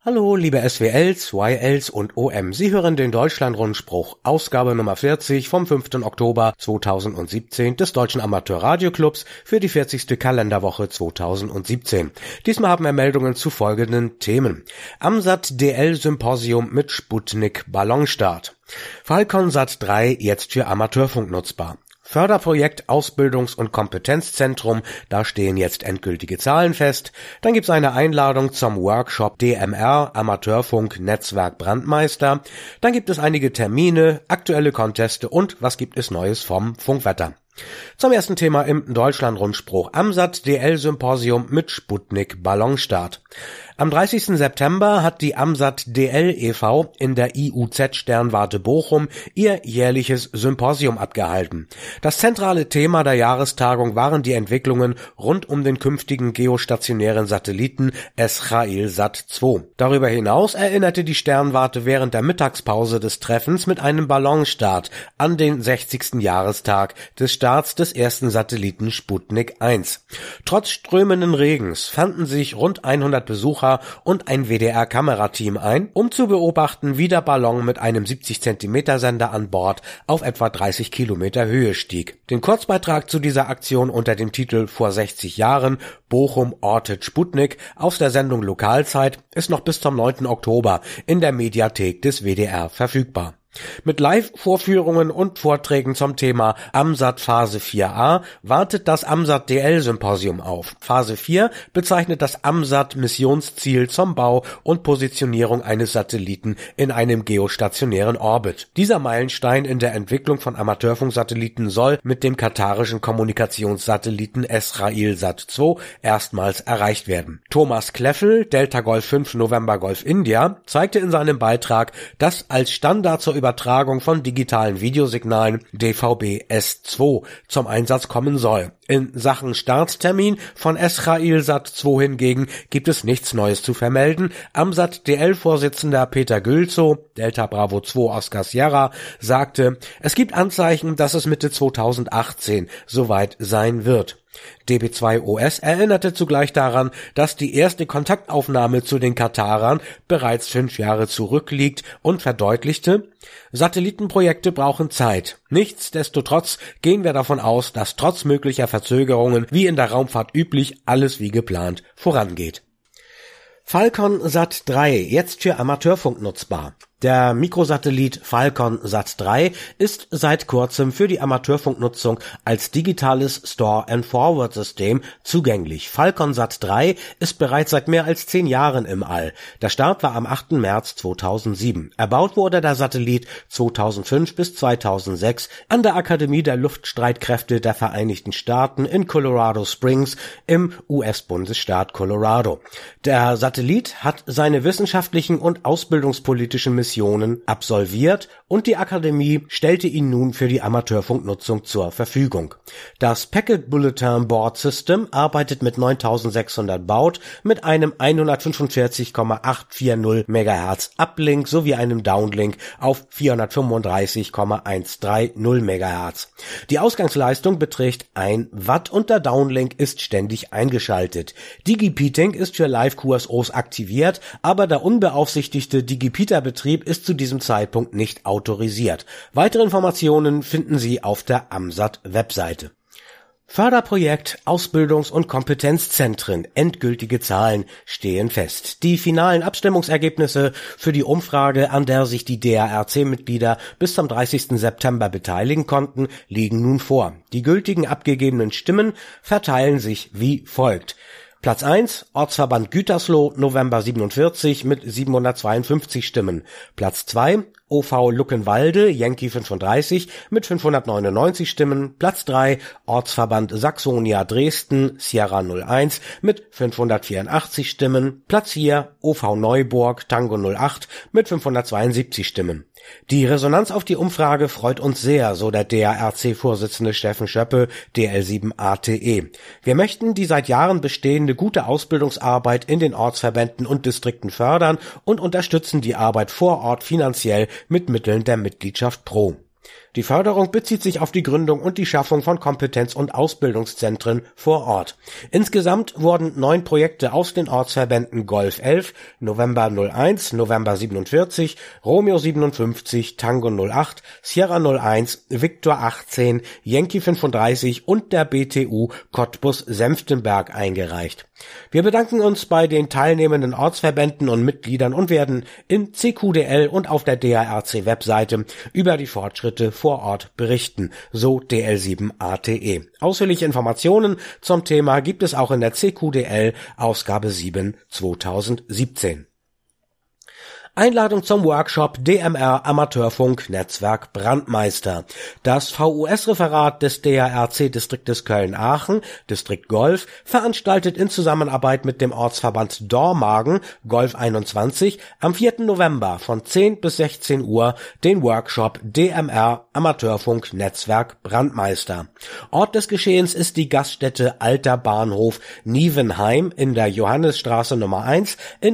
Hallo, liebe SWLs, YLs und OM. Sie hören den Deutschlandrundspruch, Ausgabe Nummer 40 vom 5. Oktober 2017 des Deutschen Amateurradioclubs für die 40. Kalenderwoche 2017. Diesmal haben wir Meldungen zu folgenden Themen. AMSAT-DL-Symposium mit Sputnik-Ballonstart. Falconsat 3 jetzt für Amateurfunk nutzbar. Förderprojekt Ausbildungs- und Kompetenzzentrum, da stehen jetzt endgültige Zahlen fest. Dann gibt's eine Einladung zum Workshop DMR, Amateurfunk Netzwerk Brandmeister. Dann gibt es einige Termine, aktuelle Conteste und was gibt es Neues vom Funkwetter. Zum ersten Thema im Deutschlandrundspruch. AMSAT-DL-Symposium mit Sputnik-Ballonstart. Am 30. September hat die AMSAT-DL e.V. in der IUZ-Sternwarte Bochum ihr jährliches Symposium abgehalten. Das zentrale Thema der Jahrestagung waren die Entwicklungen rund um den künftigen geostationären Satelliten Esrail-Sat 2. Darüber hinaus erinnerte die Sternwarte während der Mittagspause des Treffens mit einem Ballonstart an den 60. Jahrestag des Starts des ersten Satelliten Sputnik 1. Trotz strömenden Regens fanden sich rund 100 Besucher und ein WDR-Kamerateam ein, um zu beobachten, wie der Ballon mit einem 70 cm Sender an Bord auf etwa 30 Kilometer Höhe stieg. Den Kurzbeitrag zu dieser Aktion unter dem Titel Vor 60 Jahren Bochum ortet Sputnik aus der Sendung Lokalzeit ist noch bis zum 9. Oktober in der Mediathek des WDR verfügbar. Mit Live-Vorführungen und Vorträgen zum Thema AMSAT Phase 4a wartet das AMSAT-DL-Symposium auf. Phase 4 bezeichnet das AMSAT-Missionsziel zum Bau und Positionierung eines Satelliten in einem geostationären Orbit. Dieser Meilenstein in der Entwicklung von Amateurfunksatelliten soll mit dem katarischen Kommunikationssatelliten Esrail-Sat 2 erstmals erreicht werden. Thomas Kleffel, Delta Golf 5 November Golf India, zeigte in seinem Beitrag, dass als Standard zur Übertragung von digitalen Videosignalen DVB-S2 zum Einsatz kommen soll. In Sachen Starttermin von Esrail-Sat 2 hingegen gibt es nichts Neues zu vermelden. AMSAT-DL-Vorsitzender Peter Gülzow, Delta Bravo 2 Oscar Sierra, sagte, es gibt Anzeichen, dass es Mitte 2018 soweit sein wird. DB2OS erinnerte zugleich daran, dass die erste Kontaktaufnahme zu den Katarern bereits 5 Jahre zurückliegt und verdeutlichte, Satellitenprojekte brauchen Zeit. Nichtsdestotrotz gehen wir davon aus, dass trotz möglicher Verzögerungen wie in der Raumfahrt üblich alles wie geplant vorangeht. Falconsat 3 jetzt für Amateurfunk nutzbar. Der Mikrosatellit Falconsat 3 ist seit kurzem für die Amateurfunknutzung als digitales Store-and-Forward-System zugänglich. Falconsat 3 ist bereits seit mehr als 10 Jahren im All. Der Start war am 8. März 2007. Erbaut wurde der Satellit 2005 bis 2006 an der Akademie der Luftstreitkräfte der Vereinigten Staaten in Colorado Springs im US-Bundesstaat Colorado. Der Satellit hat seine wissenschaftlichen und ausbildungspolitischen Missionen absolviert und die Akademie stellte ihn nun für die Amateurfunknutzung zur Verfügung. Das Packet Bulletin Board System arbeitet mit 9600 Baud mit einem 145,840 MHz Uplink sowie einem Downlink auf 435,130 MHz. Die Ausgangsleistung beträgt 1 Watt und der Downlink ist ständig eingeschaltet. DigiPeating ist für Live-QSOs aktiviert, aber der unbeaufsichtigte DigiPeater-Betrieb ist zu diesem Zeitpunkt nicht autorisiert. Weitere Informationen finden Sie auf der AMSAT-Webseite. Förderprojekt Ausbildungs- und Kompetenzzentren. Endgültige Zahlen stehen fest. Die finalen Abstimmungsergebnisse für die Umfrage, an der sich die DARC-Mitglieder bis zum 30. September beteiligen konnten, liegen nun vor. Die gültigen abgegebenen Stimmen verteilen sich wie folgt. Platz 1, Ortsverband Gütersloh, November 47 mit 752 Stimmen. Platz 2, OV Luckenwalde, Yankee 35 mit 599 Stimmen. Platz 3, Ortsverband Saxonia Dresden, Sierra 01 mit 584 Stimmen. Platz 4, OV Neuburg, Tango 08 mit 572 Stimmen. Die Resonanz auf die Umfrage freut uns sehr, so der DARC-Vorsitzende Steffen Schöppe, DL7ATE. Wir möchten die seit Jahren bestehende gute Ausbildungsarbeit in den Ortsverbänden und Distrikten fördern und unterstützen die Arbeit vor Ort finanziell mit Mitteln der Mitgliedschaft Pro. Die Förderung bezieht sich auf die Gründung und die Schaffung von Kompetenz- und Ausbildungszentren vor Ort. Insgesamt wurden 9 Projekte aus den Ortsverbänden Golf 11, November 01, November 47, Romeo 57, Tango 08, Sierra 01, Victor 18, Yankee 35 und der BTU Cottbus-Senftenberg eingereicht. Wir bedanken uns bei den teilnehmenden Ortsverbänden und Mitgliedern und werden in CQDL und auf der DARC-Webseite über die Fortschritte vor Ort berichten, so DL7ATE. Ausführliche Informationen zum Thema gibt es auch in der CQDL Ausgabe 7 2017. Einladung zum Workshop DMR Amateurfunk Netzwerk Brandmeister. Das VUS-Referat des DARC-Distriktes Köln-Aachen, Distrikt Golf, veranstaltet in Zusammenarbeit mit dem Ortsverband Dormagen, Golf 21, am 4. November von 10 bis 16 Uhr den Workshop DMR Amateurfunk Netzwerk Brandmeister. Ort des Geschehens ist die Gaststätte Alter Bahnhof Nievenheim in der Johannisstraße Nummer 1 in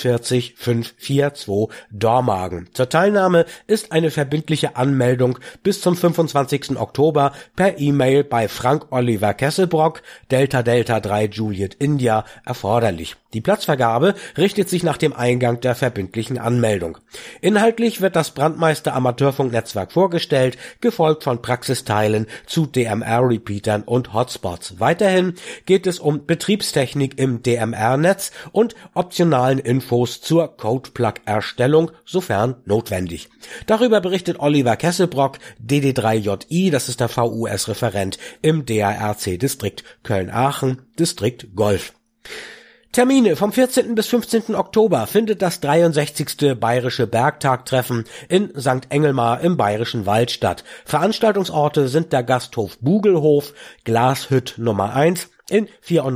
41542 Dormagen. Zur Teilnahme ist eine verbindliche Anmeldung bis zum 25. Oktober per E-Mail bei Frank Oliver Kesselbrock, Delta Delta 3 Juliet India, erforderlich. Die Platzvergabe richtet sich nach dem Eingang der verbindlichen Anmeldung. Inhaltlich wird das Brandmeister Amateurfunknetzwerk vorgestellt, gefolgt von Praxisteilen zu DMR-Repeatern und Hotspots. Weiterhin geht es um Betriebstechnik im DMR-Netz und optionalen Infos zur Codeplug-Erstellung, sofern notwendig. Darüber berichtet Oliver Kesselbrock, DD3JI, das ist der VUS-Referent im DARC-Distrikt Köln-Aachen, Distrikt Golf. Termine: Vom 14. bis 15. Oktober findet das 63. Bayerische Bergtagtreffen in St. Engelmar im Bayerischen Wald statt. Veranstaltungsorte sind der Gasthof Bugelhof, Glashütt Nummer 1 in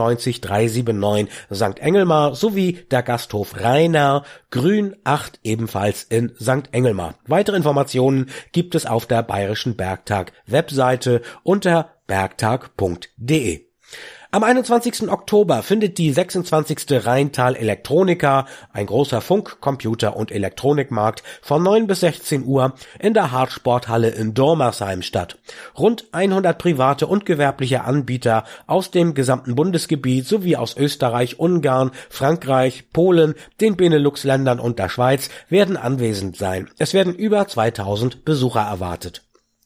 94379 St. Engelmar sowie der Gasthof Rainer, Grün 8 ebenfalls in St. Engelmar. Weitere Informationen gibt es auf der Bayerischen Bergtag Webseite unter bergtag.de. Am 21. Oktober findet die 26. Rheintal Elektronika, ein großer Funk-, Computer- und Elektronikmarkt, von 9 bis 16 Uhr in der Hartsporthalle in Dormersheim statt. Rund 100 private und gewerbliche Anbieter aus dem gesamten Bundesgebiet sowie aus Österreich, Ungarn, Frankreich, Polen, den Benelux-Ländern und der Schweiz werden anwesend sein. Es werden über 2000 Besucher erwartet.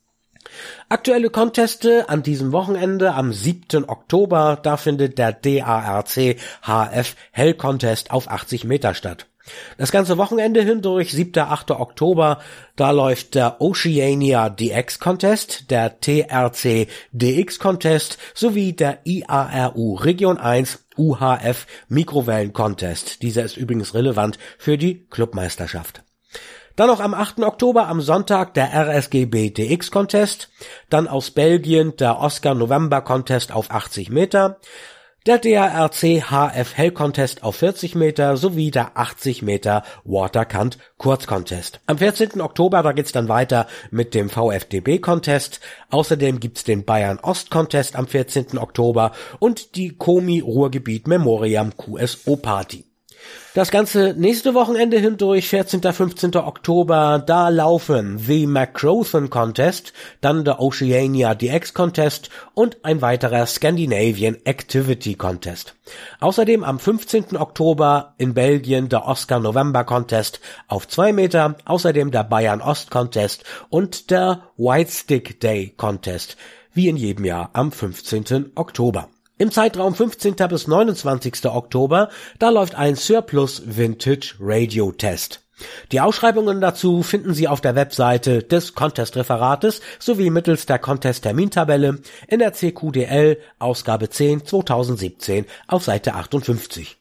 Aktuelle Conteste an diesem Wochenende am 7. Oktober, da findet der DARC HF Hell Contest auf 80 Meter statt. Das ganze Wochenende hindurch, 7. 8. Oktober, da läuft der Oceania DX Contest, der TRC DX Contest sowie der IARU Region 1 UHF Mikrowellen Contest. Dieser ist übrigens relevant für die Clubmeisterschaft. Dann noch am 8. Oktober am Sonntag der RSGB DX Contest, dann aus Belgien der Oscar November Contest auf 80 Meter, der DARC HF Hell Contest auf 40 Meter sowie der 80 Meter Waterkant Kurz Contest. Am 14. Oktober, da geht's dann weiter mit dem VfDB Contest. Außerdem gibt's den Bayern Ost Contest am 14. Oktober und die Komi Ruhrgebiet Memoriam QSO Party. Das ganze nächste Wochenende hindurch, 14. 15. Oktober, da laufen The McCrothan Contest, dann der Oceania DX Contest und ein weiterer Scandinavian Activity Contest. Außerdem am 15. Oktober in Belgien der Oscar November Contest auf 2 Meter, außerdem der Bayern Ost Contest und der White Stick Day Contest, wie in jedem Jahr am 15. Oktober. Im Zeitraum 15. bis 29. Oktober, da läuft ein Surplus Vintage Radio Test. Die Ausschreibungen dazu finden Sie auf der Webseite des Contest-Referates sowie mittels der Contest-Termintabelle in der CQDL Ausgabe 10 2017 auf Seite 58.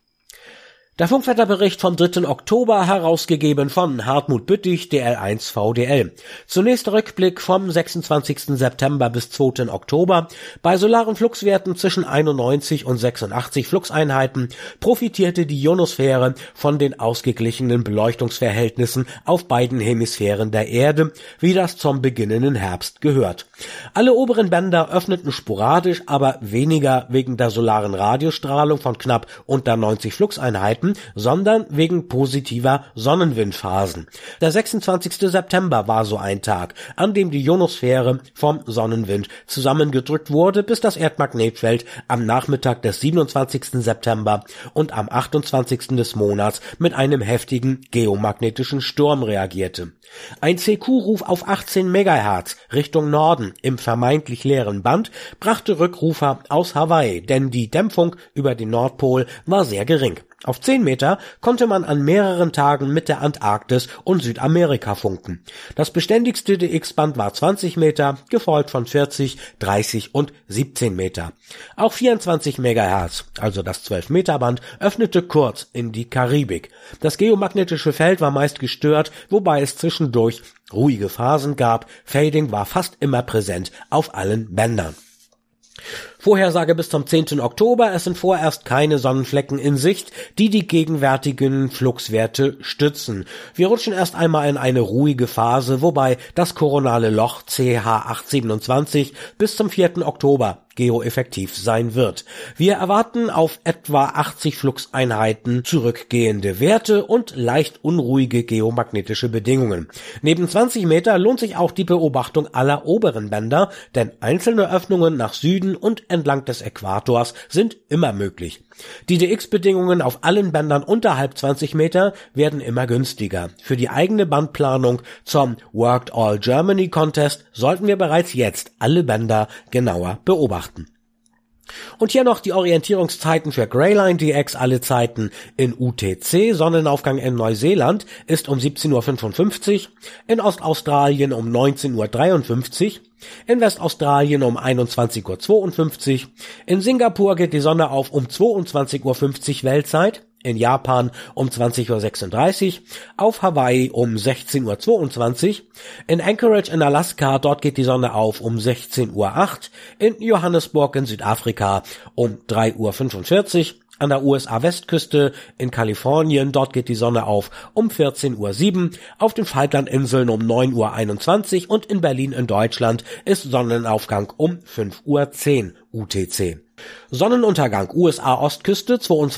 Der Funkwetterbericht vom 3. Oktober, herausgegeben von Hartmut Büttich, DL1 VDL. Zunächst Rückblick vom 26. September bis 2. Oktober. Bei solaren Fluxwerten zwischen 91 und 86 Fluxeinheiten profitierte die Ionosphäre von den ausgeglichenen Beleuchtungsverhältnissen auf beiden Hemisphären der Erde, wie das zum beginnenden Herbst gehört. Alle oberen Bänder öffneten sporadisch, aber weniger wegen der solaren Radiostrahlung von knapp unter 90 Fluxeinheiten, haben, sondern wegen positiver Sonnenwindphasen. Der 26. September war so ein Tag, an dem die Ionosphäre vom Sonnenwind zusammengedrückt wurde, bis das Erdmagnetfeld am Nachmittag des 27. September und am 28. des Monats mit einem heftigen geomagnetischen Sturm reagierte. Ein CQ-Ruf auf 18 MHz Richtung Norden im vermeintlich leeren Band brachte Rückrufer aus Hawaii, denn die Dämpfung über den Nordpol war sehr gering. Auf 10 Meter konnte man an mehreren Tagen mit der Antarktis und Südamerika funken. Das beständigste DX-Band war 20 Meter, gefolgt von 40, 30 und 17 Meter. Auch 24 MHz, also das 12-Meter-Band, öffnete kurz in die Karibik. Das geomagnetische Feld war meist gestört, wobei es zwischendurch ruhige Phasen gab. Fading war fast immer präsent auf allen Bändern. Vorhersage bis zum 10. Oktober, es sind vorerst keine Sonnenflecken in Sicht, die die gegenwärtigen Fluxwerte stützen. Wir rutschen erst einmal in eine ruhige Phase, wobei das koronale Loch CH827 bis zum 4. Oktober geoeffektiv sein wird. Wir erwarten auf etwa 80 Fluxeinheiten zurückgehende Werte und leicht unruhige geomagnetische Bedingungen. Neben 20 Meter lohnt sich auch die Beobachtung aller oberen Bänder, denn einzelne Öffnungen nach Süden und entlang des Äquators sind immer möglich. Die DX-Bedingungen auf allen Bändern unterhalb 20 Meter werden immer günstiger. Für die eigene Bandplanung zum Worked All Germany Contest sollten wir bereits jetzt alle Bänder genauer beobachten. Und hier noch die Orientierungszeiten für Greyline DX alle Zeiten. In UTC, Sonnenaufgang in Neuseeland, ist um 17:55 Uhr, in Ostaustralien um 19:53 Uhr, in Westaustralien um 21:52 Uhr, in Singapur geht die Sonne auf um 22:50 Uhr Weltzeit, in Japan um 20:36 Uhr, auf Hawaii um 16:22 Uhr, in Anchorage in Alaska, dort geht die Sonne auf um 16:08 Uhr, in Johannesburg in Südafrika um 3:45 Uhr, an der USA-Westküste in Kalifornien, dort geht die Sonne auf um 14:07 Uhr, auf den Falklandinseln um 9:21 Uhr und in Berlin in Deutschland ist Sonnenaufgang um 5:10 Uhr UTC. Sonnenuntergang USA-Ostküste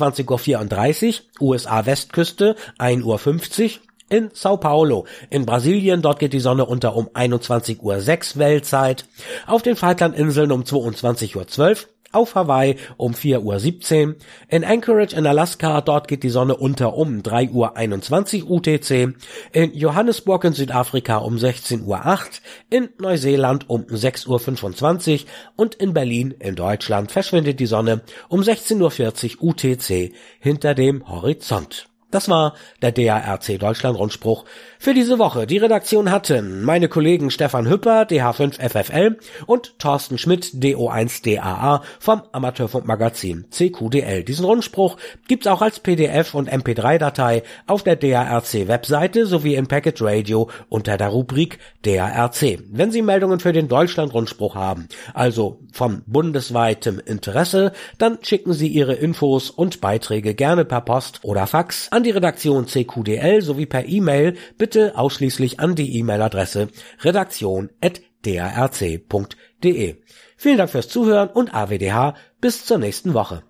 22:34 Uhr, USA-Westküste 1:50 Uhr, in Sao Paulo in Brasilien, dort geht die Sonne unter um 21:06 Uhr Weltzeit, auf den Falklandinseln um 22:12 Uhr, auf Hawaii um 4:17 Uhr, in Anchorage in Alaska, dort geht die Sonne unter um 3:21 Uhr UTC, in Johannesburg in Südafrika um 16:08 Uhr, in Neuseeland um 6:25 Uhr und in Berlin in Deutschland verschwindet die Sonne um 16:40 Uhr UTC hinter dem Horizont. Das war der DARC Deutschland Rundspruch für diese Woche. Die Redaktion hatten meine Kollegen Stefan Hüpper, DH5 FFL und Thorsten Schmidt, DO1 DAA vom Amateurfunkmagazin CQDL. Diesen Rundspruch gibt's auch als PDF und MP3-Datei auf der DARC-Webseite sowie in Packet Radio unter der Rubrik DARC. Wenn Sie Meldungen für den Deutschland Rundspruch haben, also von bundesweitem Interesse, dann schicken Sie Ihre Infos und Beiträge gerne per Post oder Fax an die Redaktion CQDL sowie per E-Mail, bitte ausschließlich an die E-Mail-Adresse redaktion@darc.de. Vielen Dank fürs Zuhören und AWDH bis zur nächsten Woche.